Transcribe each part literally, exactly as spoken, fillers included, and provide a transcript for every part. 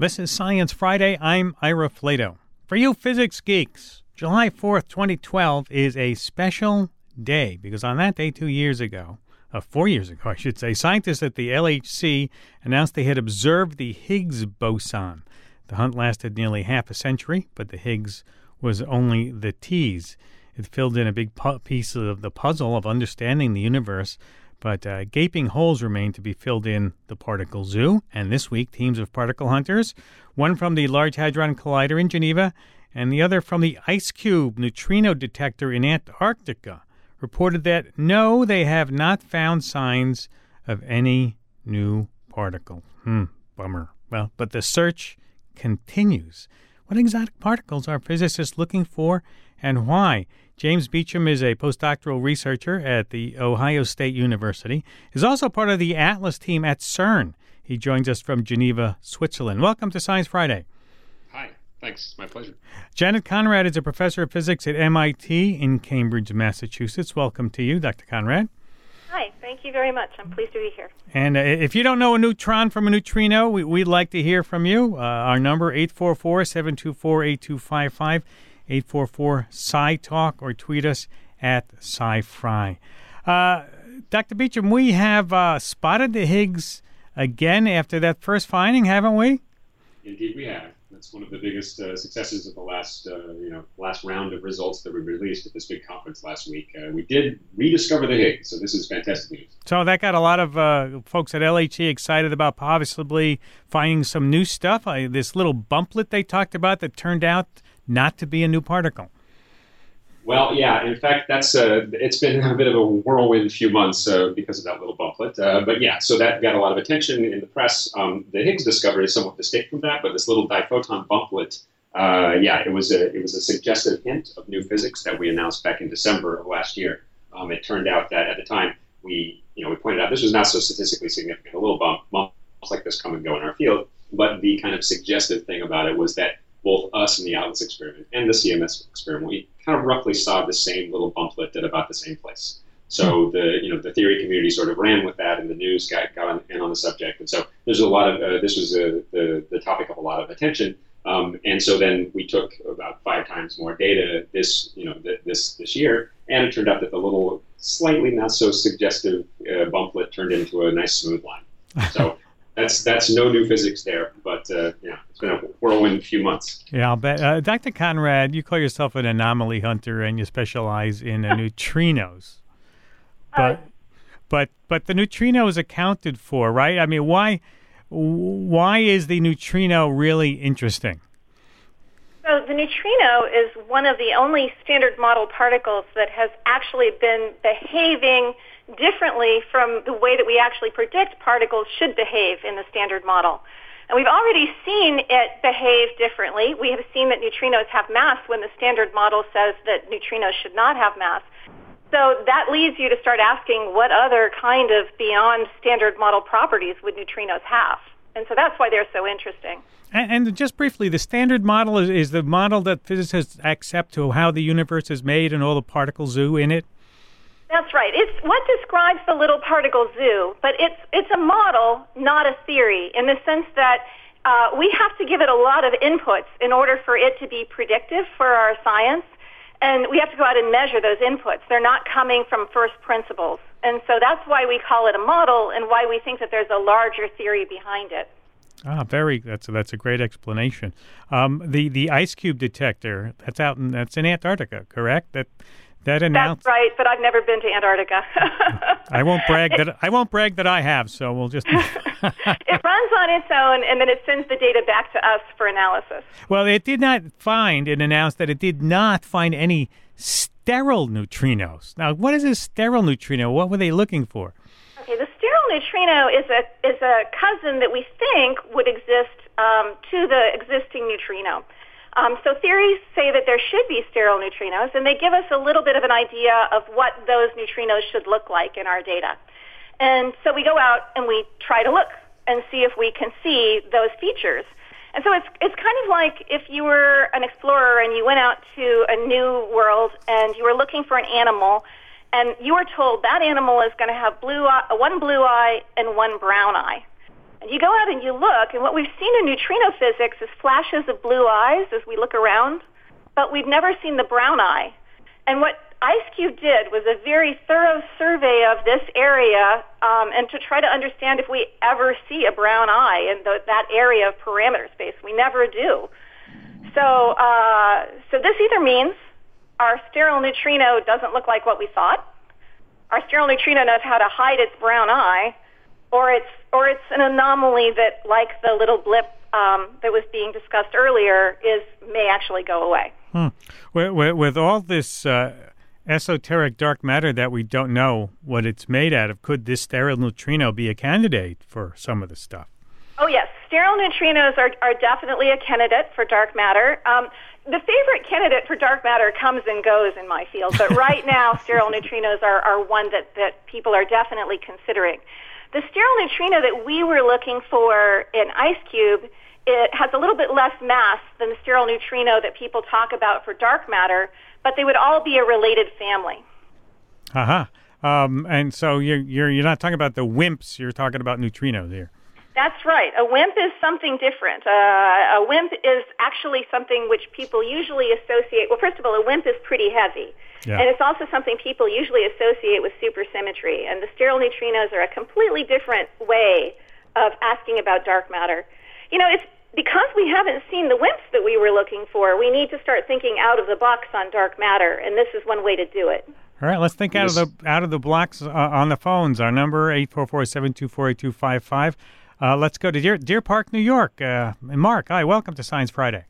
This is Science Friday. I'm Ira Flato. For you physics geeks, July fourth, twenty twelve is a special day because on that day two years ago, uh, four years ago, I should say, scientists at the L H C announced they had observed the Higgs boson. The hunt lasted nearly half a century, but the Higgs was only the tease. It filled in a big pu- piece of the puzzle of understanding the universe, but uh, gaping holes remain to be filled in the particle zoo. And this week, teams of particle hunters, one from the Large Hadron Collider in Geneva and the other from the IceCube neutrino detector in Antarctica, reported that, no, they have not found signs of any new particle. Hmm, bummer. Well, but the search continues. What exotic particles are physicists looking for and why? James Beecham is a postdoctoral researcher at the Ohio State University. He's also part of the ATLAS team at CERN. He joins us from Geneva, Switzerland. Welcome to Science Friday. Hi. Thanks. My pleasure. Janet Conrad is a professor of physics at M I T in Cambridge, Massachusetts. Welcome to you, Doctor Conrad. Hi. Thank you very much. I'm pleased to be here. And uh, if you don't know a neutron from a neutrino, we, we'd like to hear from you. Uh, our number, eight four four, seven two four, eight two five five. eight four four Sci Talk, or tweet us at SciFri. Uh, Doctor Beecham, we have uh, spotted the Higgs again after that first finding, haven't we? Indeed, we have. That's one of the biggest uh, successes of the last, uh, you know, last round of results that we released at this big conference last week. Uh, we did rediscover the Higgs, so this is fantastic news. So that got a lot of uh, folks at L H C excited about possibly finding some new stuff. Uh, this little bumplet they talked about that turned out not to be a new particle. Well, yeah. In fact, that's uh, it's been a bit of a whirlwind few months uh, because of that little bumplet. Uh, but yeah, so that got a lot of attention in the press. Um, the Higgs discovery is somewhat distinct from that, but this little diphoton bumplet, uh, yeah, it was a it was a suggestive hint of new physics that we announced back in December of last year. Um, it turned out that at the time we you know we pointed out this was not so statistically significant. A little bump bumps like this come and go in our field, but the kind of suggestive thing about it was that both us and the ATLAS experiment and the C M S experiment, we kind of roughly saw the same little bumplet at about the same place. So the you know the theory community sort of ran with that, and the news got got on, in on the subject. And so there's a lot of uh, this was a, the the topic of a lot of attention. Um, and so then we took about five times more data this you know th- this this year, and it turned out that the little slightly not so suggestive uh, bumplet turned into a nice smooth line. So. That's that's no new physics there, but uh, yeah, it's been a whirlwind few months. Yeah, I'll bet. Uh, Doctor Conrad, you call yourself an anomaly hunter, and you specialize in uh, neutrinos. But, uh, but but the neutrino is accounted for, right? I mean, why why is the neutrino really interesting? So the neutrino is one of the only standard model particles that has actually been behaving differently from the way that we actually predict particles should behave in the standard model. And we've already seen it behave differently. We have seen that neutrinos have mass when the standard model says that neutrinos should not have mass. So that leads you to start asking what other kind of beyond standard model properties would neutrinos have. And so that's why they're so interesting. And, and just briefly, the standard model is, is the model that physicists accept to how the universe is made and all the particle zoo in it? That's right. It's what describes the little particle zoo, but it's it's a model, not a theory, in the sense that uh, we have to give it a lot of inputs in order for it to be predictive for our science, and we have to go out and measure those inputs. They're not coming from first principles, and so that's why we call it a model and why we think that there's a larger theory behind it. Ah, very. That's a, that's a great explanation. Um, the the IceCube detector that's out in that's in Antarctica, correct? That. That announced. That's right, but I've never been to Antarctica. I won't brag that I won't brag that I have. So we'll just. It runs on its own, and then it sends the data back to us for analysis. Well, it did not find and announced that it did not find any sterile neutrinos. Now, what is a sterile neutrino? What were they looking for? Okay, the sterile neutrino is a is a cousin that we think would exist um, to the existing neutrino. Um, so theories say that there should be sterile neutrinos, and they give us a little bit of an idea of what those neutrinos should look like in our data. And so we go out and we try to look and see if we can see those features. And so it's it's kind of like if you were an explorer and you went out to a new world and you were looking for an animal, and you were told that animal is going to have blue eye, one blue eye and one brown eye. And you go out and you look, and what we've seen in neutrino physics is flashes of blue eyes as we look around, but we've never seen the brown eye. And what IceCube did was a very thorough survey of this area um, and to try to understand if we ever see a brown eye in the, that area of parameter space. We never do. So, uh, so this either means our sterile neutrino doesn't look like what we thought, our sterile neutrino knows how to hide its brown eye, or it's or it's an anomaly that, like the little blip um, that was being discussed earlier, is may actually go away. Hmm. With, with all this uh, esoteric dark matter that we don't know what it's made out of, could this sterile neutrino be a candidate for some of the stuff? Oh, yes. Sterile neutrinos are, are definitely a candidate for dark matter. Um, the favorite candidate for dark matter comes and goes in my field, but right now sterile neutrinos are, are one that, that people are definitely considering. The sterile neutrino that we were looking for in IceCube, it has a little bit less mass than the sterile neutrino that people talk about for dark matter, but they would all be a related family. Uh-huh. Um, and so you're, you're, you're not talking about the WIMPs, you're talking about neutrinos here. That's right. A WIMP is something different. Uh, a WIMP is actually something which people usually associate. Well, first of all, a WIMP is pretty heavy. Yeah. And it's also something people usually associate with supersymmetry. And the sterile neutrinos are a completely different way of asking about dark matter. You know, it's because we haven't seen the WIMPs that we were looking for, we need to start thinking out of the box on dark matter, and this is one way to do it. All right, let's think out of the out of the blocks uh, on the phones. Our number, eight four four, seven two four, eight two five five. Uh, let's go to Deer, Deer Park, New York. Uh, Mark, hi, welcome to Science Friday.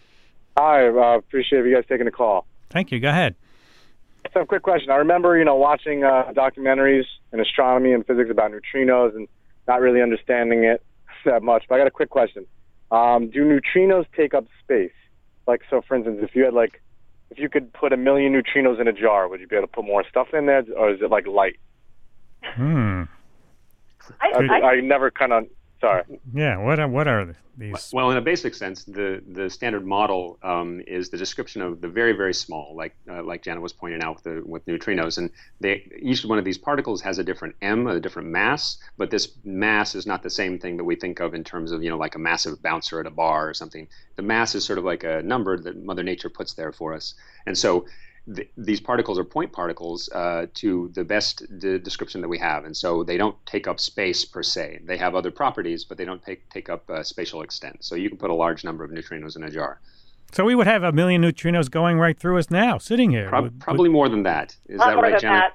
Hi, I uh, appreciate you guys taking the call. Thank you. Go ahead. So, quick question. I remember, you know, watching uh, documentaries in astronomy and physics about neutrinos and not really understanding it that much. But I got a quick question. Um, do neutrinos take up space? Like, so, for instance, if you had, like, if you could put a million neutrinos in a jar, would you be able to put more stuff in there, or is it like light? Hmm. I, I, I, I never kind of... Sorry. Yeah, what are, what are these? Well, in a basic sense, the, the standard model um, is the description of the very, very small, like uh, like Janet was pointing out with, the, with neutrinos. And they, each one of these particles has a different M, a different mass, but this mass is not the same thing that we think of in terms of, you know, like a massive bouncer at a bar or something. The mass is sort of like a number that Mother Nature puts there for us. And so th- these particles are point particles uh, to the best de- description that we have. And so they don't take up space per se. They have other properties, but they don't take, take up uh, spatial extent. So you can put a large number of neutrinos in a jar. So we would have a million neutrinos going right through us now, sitting here. Pro- would, probably would... more than that. Is Not that right, Janet?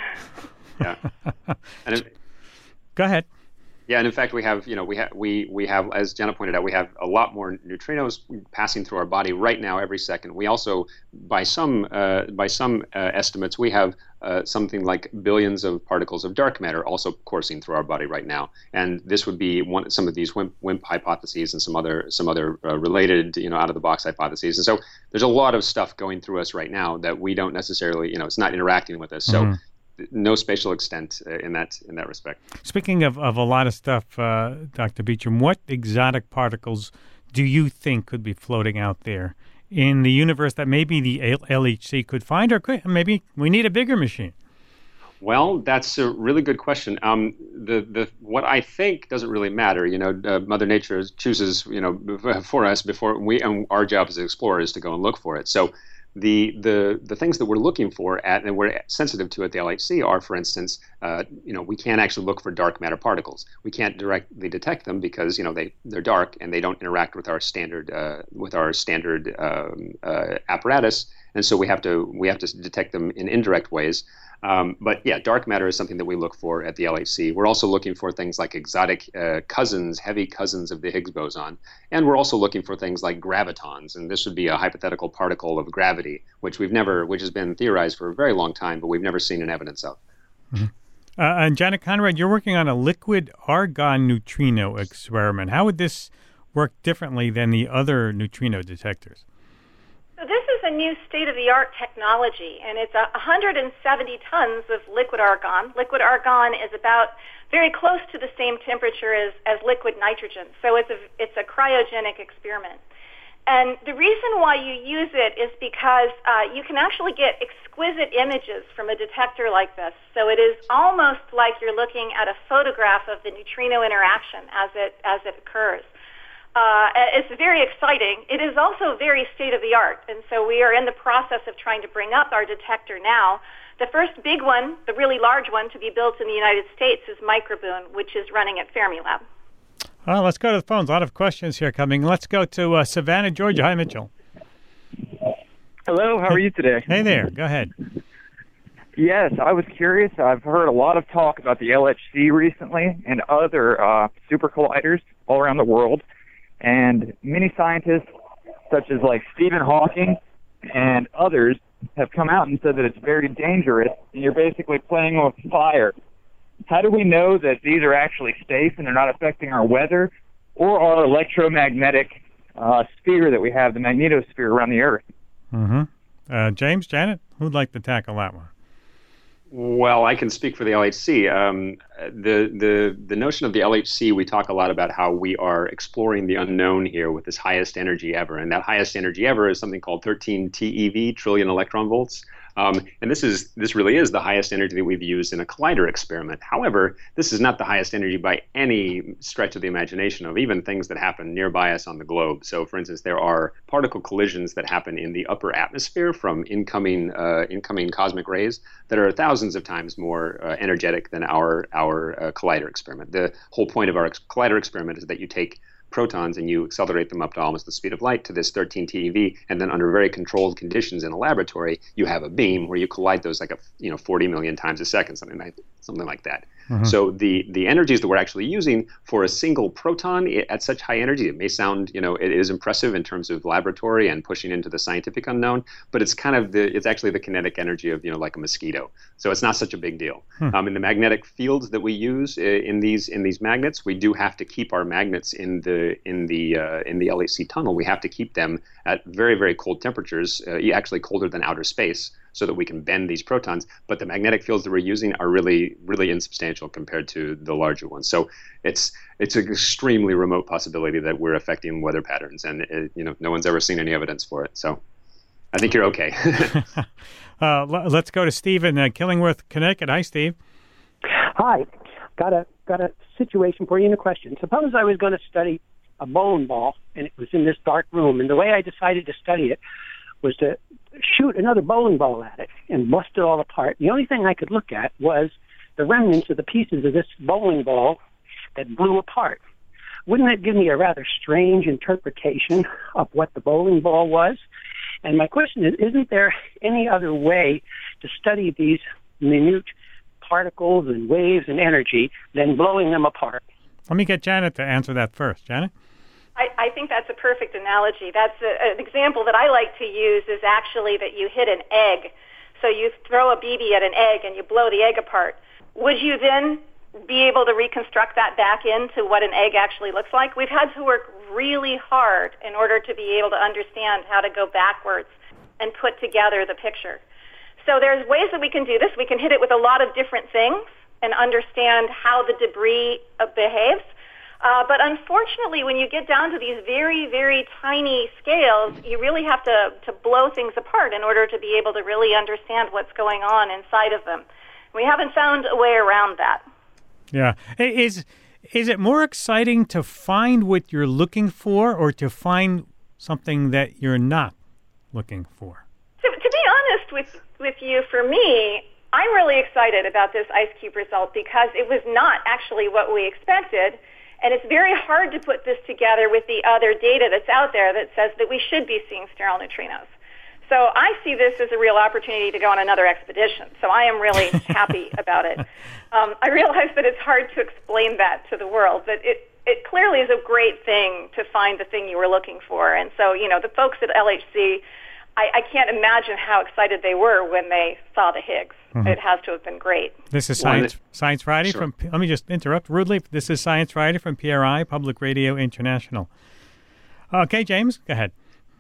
That. Yeah. And it, Go ahead. Yeah, and in fact, we have, you know, we have, we we have, as Jenna pointed out, we have a lot more neutrinos passing through our body right now every second. We also, by some uh, by some uh, estimates, we have uh, something like billions of particles of dark matter also coursing through our body right now. And this would be one some of these WIMP, WIMP hypotheses and some other some other uh, related, you know, out of the box hypotheses. And so there's a lot of stuff going through us right now that we don't necessarily, you know, it's not interacting with us. So. Mm-hmm. No spatial extent uh, in that in that respect. Speaking of, of a lot of stuff, uh, Doctor Beecham, what exotic particles do you think could be floating out there in the universe that maybe the L H C could find, or could, maybe we need a bigger machine? Well, that's a really good question. Um, the the what I think doesn't really matter. You know, uh, Mother Nature chooses, you know, for us before we, and our job as explorers to go and look for it. So. The, the the things that we're looking for at and we're sensitive to at the L H C are, for instance, uh, you know, we can't actually look for dark matter particles. We can't directly detect them because, you know, they they're dark and they don't interact with our standard uh, with our standard um, uh, apparatus, and so we have to we have to detect them in indirect ways. Um, but yeah, dark matter is something that we look for at the L H C. We're also looking for things like exotic uh, cousins, heavy cousins of the Higgs boson. And we're also looking for things like gravitons. And this would be a hypothetical particle of gravity, which we've never, which has been theorized for a very long time, but we've never seen an evidence of. Mm-hmm. Uh, and Janet Conrad, you're working on a liquid argon neutrino experiment. How would this work differently than the other neutrino detectors? So this is a new state-of-the-art technology, and it's one hundred seventy tons of liquid argon. Liquid argon is about very close to the same temperature as, as liquid nitrogen, so it's a, it's a cryogenic experiment. And the reason why you use it is because uh, you can actually get exquisite images from a detector like this. So it is almost like you're looking at a photograph of the neutrino interaction as it as it occurs. Uh, it's very exciting. It is also very state-of-the-art, and so we are in the process of trying to bring up our detector now. The first big one, the really large one to be built in the United States, is Microboon, which is running at Fermilab. Well, let's go to the phones. A lot of questions here coming. Let's go to uh, Savannah, Georgia. Hi, Mitchell. Hello, how are you today? Hey there, go ahead. Yes, I was curious. I've heard a lot of talk about the L H C recently and other uh, super colliders all around the world. And many scientists, such as like Stephen Hawking and others, have come out and said that it's very dangerous and you're basically playing with fire. How do we know that these are actually safe and they're not affecting our weather or our electromagnetic uh, sphere that we have, the magnetosphere around the Earth? Mm-hmm. Uh, James, Janet, who'd like to tackle that one? Well, I can speak for the L H C. Um, the, the, the notion of the L H C, we talk a lot about how we are exploring the unknown here with this highest energy ever. And that highest energy ever is something called thirteen T E V, trillion electron volts. Um, and this is this really is the highest energy that we've used in a collider experiment. However, this is not the highest energy by any stretch of the imagination of even things that happen nearby us on the globe. So, for instance, there are particle collisions that happen in the upper atmosphere from incoming uh, incoming cosmic rays that are thousands of times more uh, energetic than our our uh, collider experiment. The whole point of our ex- collider experiment is that you take protons and you accelerate them up to almost the speed of light to this thirteen T E V, and then under very controlled conditions in a laboratory, you have a beam where you collide those like a you know forty million times a second, something like something like that. Mm-hmm. So the the energies that we're actually using for a single proton at such high energy, it may sound you know it is impressive in terms of laboratory and pushing into the scientific unknown, but it's kind of the it's actually the kinetic energy of you know like a mosquito. So it's not such a big deal. Hmm. Um, in the magnetic fields that we use in these in these magnets, we do have to keep our magnets in the in the uh, in the L H C tunnel. We have to keep them at very very cold temperatures, uh, actually colder than outer space, so that we can bend these protons. But the magnetic fields that we're using are really really insubstantial compared to the larger ones. So it's it's an extremely remote possibility that we're affecting weather patterns, and it, you know no one's ever seen any evidence for it. So I think you're okay. uh, let's go to Steve in uh, Killingworth, Connecticut. Hi, Steve. Hi. Got a got a situation for you and a question. Suppose I was going to study a bowling ball, and it was in this dark room, and the way I decided to study it was to shoot another bowling ball at it and bust it all apart. The only thing I could look at was the remnants of the pieces of this bowling ball that blew apart. Wouldn't that give me a rather strange interpretation of what the bowling ball was? And my question is, isn't there any other way to study these minute particles and waves and energy than blowing them apart? Let me get Janet to answer that first. Janet? I, I think that's a perfect analogy. That's a, an example that I like to use is actually that you hit an egg. So you throw a B B at an egg and you blow the egg apart. Would you then be able to reconstruct that back into what an egg actually looks like? We've had to work really hard in order to be able to understand how to go backwards and put together the picture. So there's ways that we can do this. We can hit it with a lot of different things and understand how the debris uh, behaves. Uh, but unfortunately, when you get down to these very, very tiny scales, you really have to, to blow things apart in order to be able to really understand what's going on inside of them. We haven't found a way around that. Yeah. Is is it more exciting to find what you're looking for or to find something that you're not looking for? To, to be honest with, with you, for me, I'm really excited about this IceCube result because it was not actually what we expected. And it's very hard to put this together with the other data that's out there that says that we should be seeing sterile neutrinos. So I see this as a real opportunity to go on another expedition. So I am really happy about it. Um, I realize that it's hard to explain that to the world, but it, it clearly is a great thing to find the thing you were looking for. And so, you know, the folks at L H C, I, I can't imagine how excited they were when they saw the Higgs. Mm-hmm. It has to have been great. This is Science well, Science Friday sure. from, let me just interrupt rudely. This is Science Friday from P R I, Public Radio International. Okay, James, go ahead.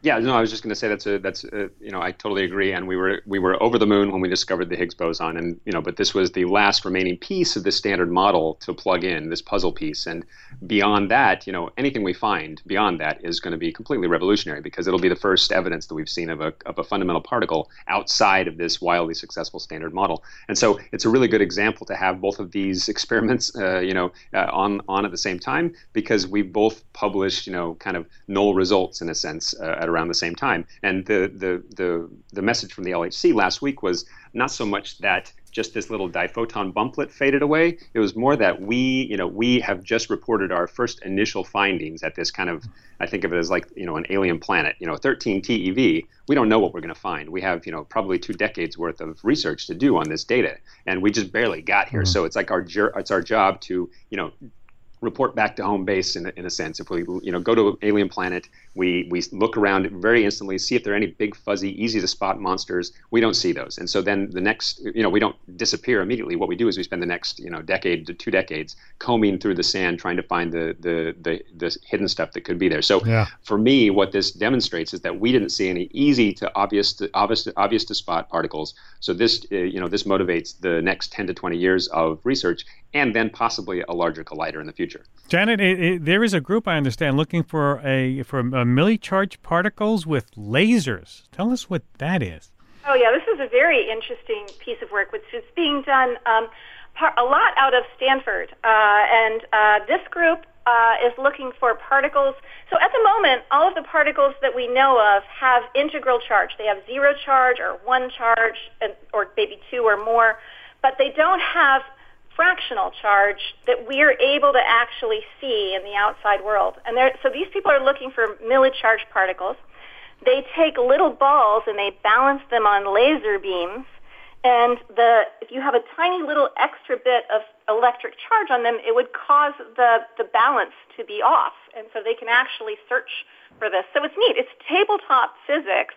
Yeah, no, I was just going to say that's a that's a, you know I totally agree, and we were we were over the moon when we discovered the Higgs boson, and you know, but this was the last remaining piece of the Standard Model to plug in, this puzzle piece, and beyond that, you know, anything we find beyond that is going to be completely revolutionary because it'll be the first evidence that we've seen of a of a fundamental particle outside of this wildly successful Standard Model, and so it's a really good example to have both of these experiments, uh, you know, uh, on on at the same time because we both published, you know, kind of null results in a sense uh, at around the same time. And the, the the the message from the L H C last week was not so much that just this little diphoton bumplet faded away. It was more that we, you know, we have just reported our first initial findings at this kind of, I think of it as like, you know, an alien planet, you know, thirteen T E V. We don't know what we're going to find. We have, you know, probably two decades worth of research to do on this data, and we just barely got here. Mm-hmm. So it's like our it's our job to, you know, report back to home base in, in a sense. If we, you know, go to an alien planet, we we look around very instantly, see if there are any big, fuzzy, easy to spot monsters. We don't see those. And so then the next, you know, we don't disappear immediately. What we do is we spend the next, you know, decade to two decades combing through the sand, trying to find the the the, the hidden stuff that could be there. So yeah. For me, what this demonstrates is that we didn't see any easy to obvious to obvious to, obvious to spot particles. So this, uh, you know, this motivates the next ten to twenty years of research, and then possibly a larger collider in the future. Janet, it, it, there is a group, I understand, looking for a for a milli-charged particles with lasers. Tell us what that is. Oh, yeah, this is a very interesting piece of work, which is being done um, par- a lot out of Stanford. Uh, and uh, this group uh, is looking for particles. So at the moment, all of the particles that we know of have integral charge. They have zero charge or one charge, or maybe two or more, but they don't have fractional charge that we're able to actually see in the outside world. And so these people are looking for milli-charged particles. They take little balls and they balance them on laser beams. And the if you have a tiny little extra bit of electric charge on them, it would cause the, the balance to be off. And so they can actually search for this. So it's neat. It's tabletop physics.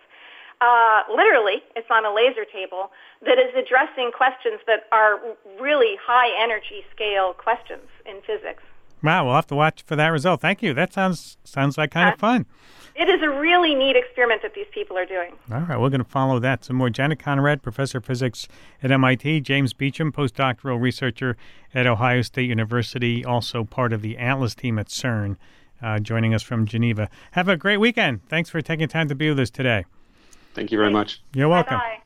Uh, literally, it's on a laser table that is addressing questions that are really high energy scale questions in physics. Wow, we'll have to watch for that result. Thank you. That sounds sounds like kind uh, of fun. It is a really neat experiment that these people are doing. All right, we're going to follow that. Some more. Janet Conrad, professor of physics at M I T. James Beecham, postdoctoral researcher at Ohio State University, also part of the ATLAS team at CERN, uh, joining us from Geneva. Have a great weekend. Thanks for taking time to be with us today. Thank you very much. You're welcome. Bye-bye.